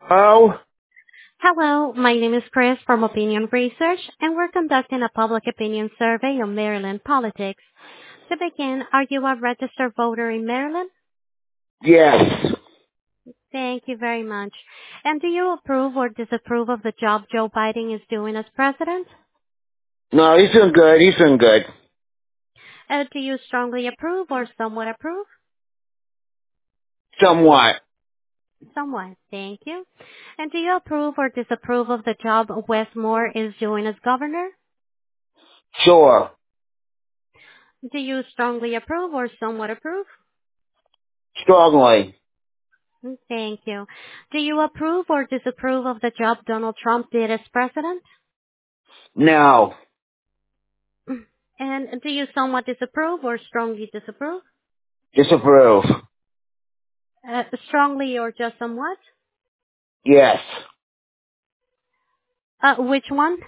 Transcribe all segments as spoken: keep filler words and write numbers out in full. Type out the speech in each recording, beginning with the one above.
Oh, Hello, my name is Chris from Opinion Research, and we're conducting a public opinion survey on Maryland politics. To begin, are you a registered voter in Maryland? yes. Thank you very much. And do you approve or disapprove of the job Joe Biden is doing as president? No, he's doing good. He's doing good. Uh, do you strongly approve or somewhat approve? Somewhat. Somewhat. Thank you. And do you approve or disapprove of the job Wes Moore is doing as governor? Sure. Do you strongly approve or somewhat approve? Strongly. Thank you. Do you approve or disapprove of the job Donald Trump did as president? No. And do you somewhat disapprove or strongly disapprove? Disapprove. Uh, strongly or just somewhat? Yes. Uh, which one?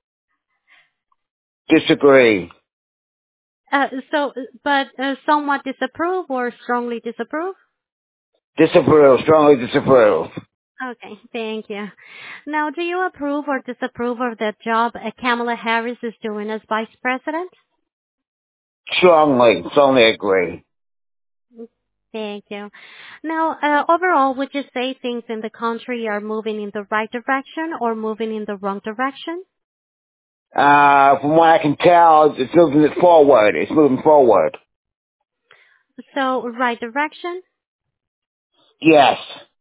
Disagree. Uh, so, but uh, somewhat disapprove or strongly disapprove? Disapprove. Strongly disapprove. Okay, thank you. Now, do you approve or disapprove of the job uh, Kamala Harris is doing as vice president? Strongly. Strongly agree. Thank you. Now, uh, overall, would you say things in the country are moving in the right direction or moving in the wrong direction? Uh, from what I can tell, it's moving it forward. It's moving forward. So, right direction? Yes.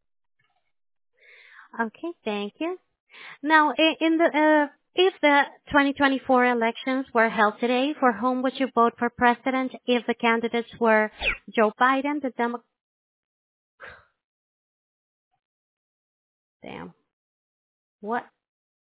Okay, thank you. Now, i- in the, uh, if the twenty twenty-four elections were held today, for whom would you vote for president if the candidates were Joe Biden, the Demo- damn, what?